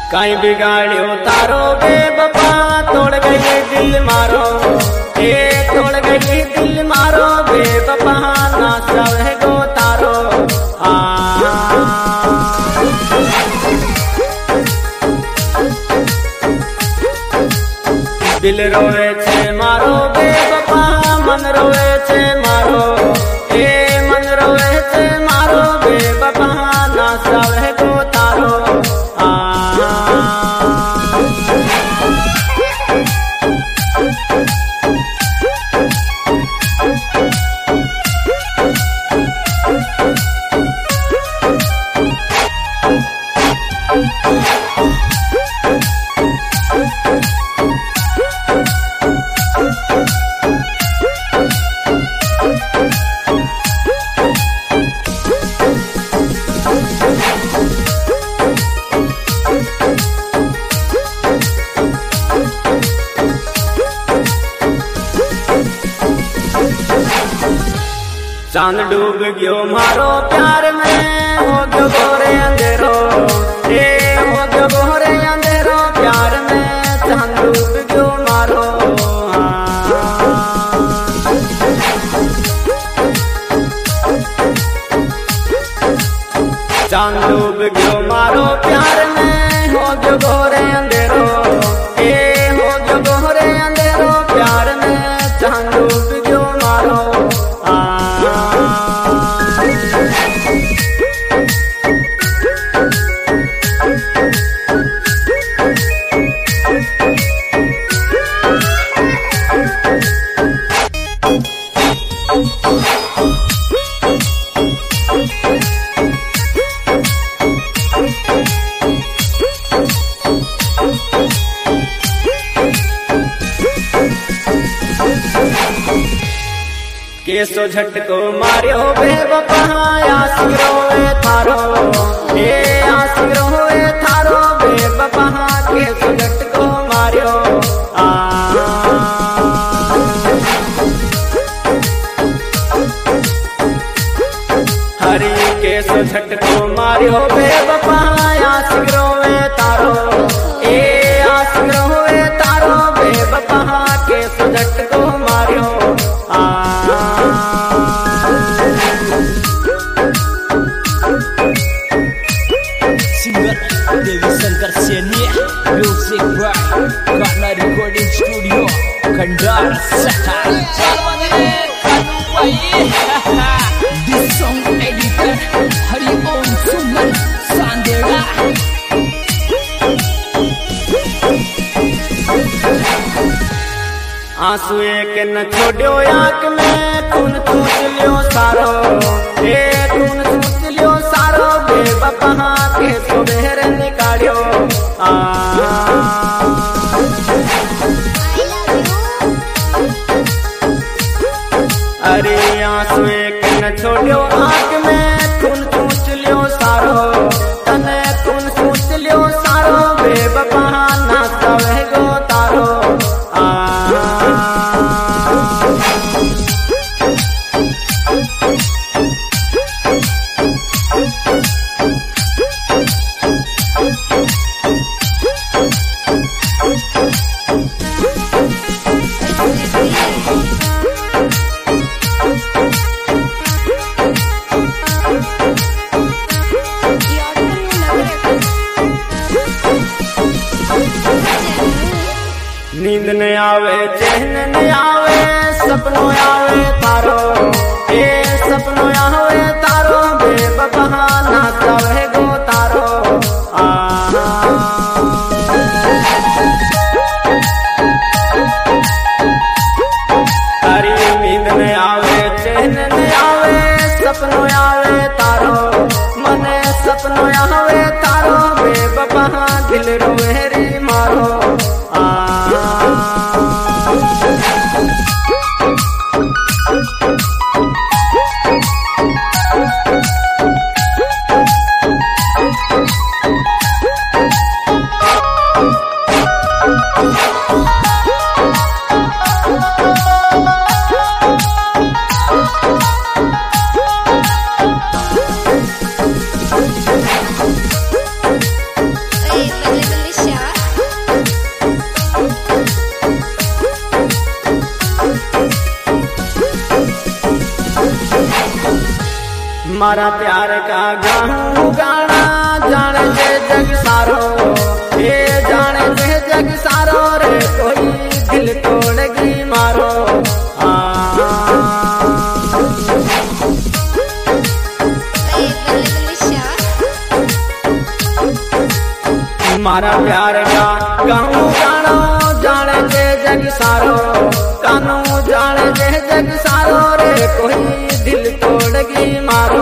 कहीं बिगाड़ियो तारो बेवफा, तोड़ गई दिल मारो, ए तोड़ गई दिल मारो बेवफा, ना सहे गो तारो। दिल रोवे छे मारो बेवफा, मन रोवे छे मारो, ए मन रोवे छे मारो बेवफा, ना सहे गो तारो। चांद डूब गयो मारो प्यार में, हो गयो गोरे अंधेरो, ए हो गयो गोरे अंधेरो प्यार में, चांद डूब गयो मारो। चांद डूब गयो मारो प्यार में, हो गयो गोरे अंधेरो, ए हो गयो गोरे अंधेरो प्यार में, चांद डूब गयो मारो। केसो झटको मारियो बेवफा, आशिक रोवे थारो, ए आशिक रोवे थारो बेवफा, केसो झटको मारियो। हरी केसो झटको मारियो बेवफा, आशिक रोवे तारो, ए आशिक रोवे तारो बेवफा, केसो झटको मारियो। Dewi Shankar Senia, Music by Karna Recording Studio, Kandar This song editor Hari Om Suman Sandera। आंसू एक न छोड़ो आंख में, खून चूस लियो सारो, ए खून चूस लियो सारो बेवफा, के सुबेर निकालियो। अरे आंसू एक न छोड़ो आंख में, खून चूस लियो सारो, तने खून चूस लियो सारो बेवफा, ना सहे गो तारो। नींद न आवे चैन न आवे, सपनों आवे तारो, ए सपनों आवे तारो बेवफा, ना सहे गो तारो। हरी नींद न आवे चैन न आवे, सपनों आवे तारो, मने सपनों आवे तारो बेवफा, दिल रोवे री मारो। बल्ले बल्ले मारा प्यार का गाऊं गाना जाने जे जग सारो, ये जाने जे जग सारो रे कोई दिल तोड़गी मारो। मारा प्यार का गाऊं गाना जाने जे जग सारो, कानू जाने जे जग सारो रे कोई दिल तोड़गी मारो।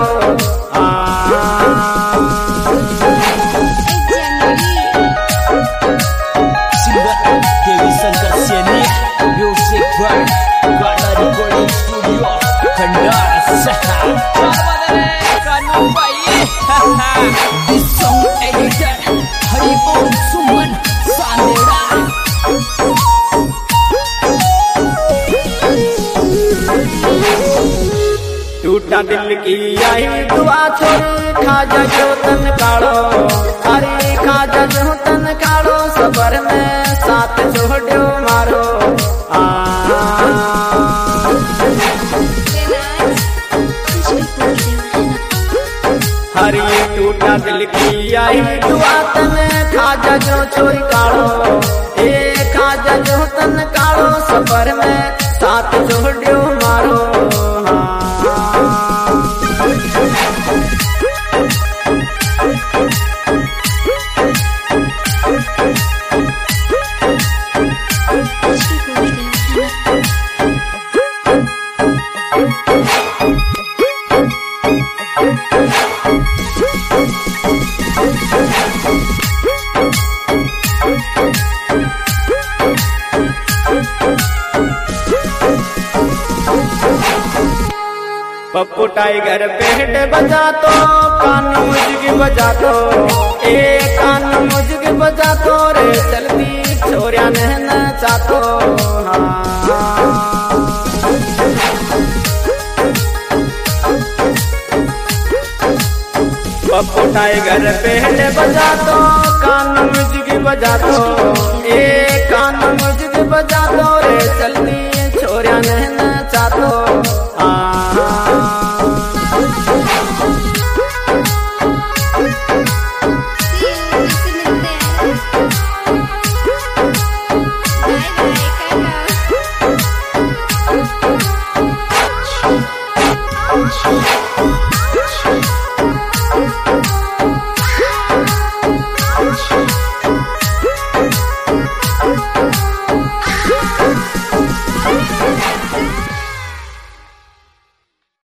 टूटा दिल की आई दुआ छोड़ी खाजा जो तन काढ़ो, अरे खाजा जो तन काढ़ो सबर में साथ छोड़ो मारो। हरी टूटा दिल की आई दुआ तन खाजा जो छोड़ी काढ़ो, ए खाजा जो तन काढ़ो सबर में साथ छोड़ो मारो। पप्पू टाइगर पेट बजा तो कान मुझकी बजा तो, ए कान मुझकी बजा तो रे चलती छोरिया ने नचा तो। पप्पू टाइगर पेट बजा तो कान मुझकी बजा तो, ए कान मुझकी बजा तो रे चलती छोरिया ने नचा तो।